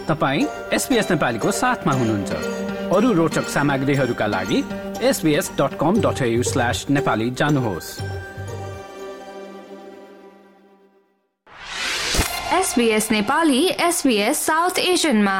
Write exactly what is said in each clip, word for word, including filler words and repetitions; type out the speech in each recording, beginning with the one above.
तपाईँ एसबीएस नेपालीको साथमा हुनुहुन्छ। अरू रोचक सामग्रीहरूका लागि SBS dot com dot AU slash Nepali जानुहोस्। एसबीएस नेपाली एसबीएस साउथ एसियनमा।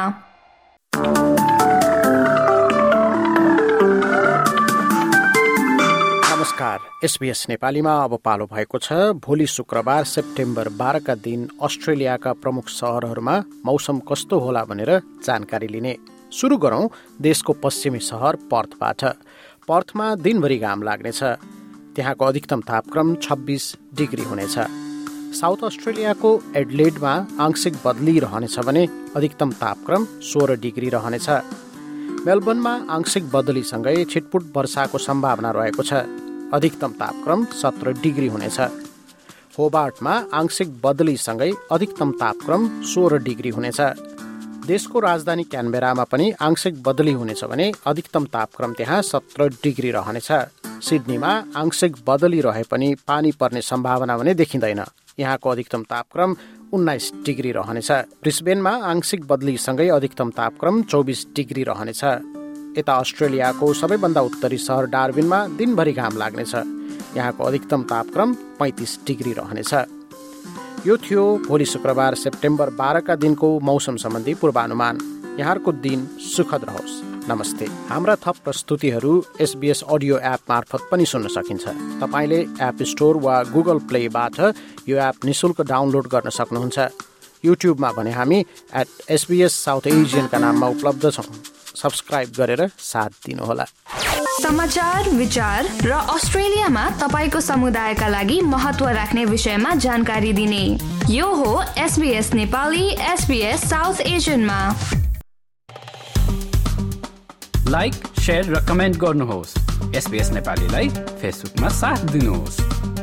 नमस्कार, एसबीएस नेपालीमा अब पालो भएको छ भोलि शुक्रबार सेप्टेम्बर बाह्रका दिन अस्ट्रेलियाका प्रमुख सहरहरूमा मौसम कस्तो होला भनेर जानकारी लिने। सुरु गरौं देशको पश्चिमी सहर पर्थबाट। पर्थमा दिनभरि घाम लाग्नेछ। त्यहाँको अधिकतम तापक्रम छब्बीस डिग्री हुनेछ। साउथ अस्ट्रेलियाको एडलेडमा आंशिक बदली रहनेछ भने अधिकतम तापक्रम सोह्र डिग्री रहनेछ। मेलबर्नमा आंशिक बदलीसँगै छिटपुट वर्षाको सम्भावना रहेको छ। अधिकतम तापक्रम सत्र डिग्री हुनेछ। होबार्टमा आंशिक बदलीसँगै अधिकतम तापक्रम सोह्र डिग्री हुनेछ। देशको राजधानी क्यानबेरामा पनि आंशिक बदली हुनेछ भने अधिकतम तापक्रम त्यहाँ सत्र डिग्री रहनेछ। सिडनीमा आंशिक बदली रहे पनि पानी पर्ने सम्भावना भने देखिँदैन। यहाँको अधिकतम तापक्रम उन्नाइस डिग्री रहनेछ। ब्रिस्बेनमा आंशिक बदलीसँगै अधिकतम तापक्रम चौबिस डिग्री रहनेछ। यता अस्ट्रेलियाको सबैभन्दा उत्तरी सहर डार्विनमा दिनभरि घाम लाग्नेछ। यहाँको अधिकतम तापक्रम पैँतिस डिग्री रहनेछ। यो थियो भोलि शुक्रबार सेप्टेम्बर बाह्रका दिनको मौसम सम्बन्धी पूर्वानुमान। यहाँको दिन सुखद रहोस्। नमस्ते। हाम्रा थप प्रस्तुतिहरू एसबीएस अडियो एप मार्फत पनि सुन्न सकिन्छ। तपाईँले एप स्टोर वा गुगल प्लेबाट यो एप निशुल्क डाउनलोड गर्न सक्नुहुन्छ। युट्युबमा भने हामी एट एसबीएस साउथ एसियनका नाममा उपलब्ध छौँ। सब्स्क्राइब गरेर साथ दिनुहोला। समाचार, विचार र अस्ट्रेलियामा तपाईको समुदायका लागि महत्त्व राख्ने विषयमा जानकारी दिने यो हो एसबीएस नेपाली एसबीएस साउथ एसियनमा। लाइक, शेयर र कमेन्ट गर्नुहोस्। एसबीएस नेपालीलाई फेसबुकमा साथ दिनुहोस्।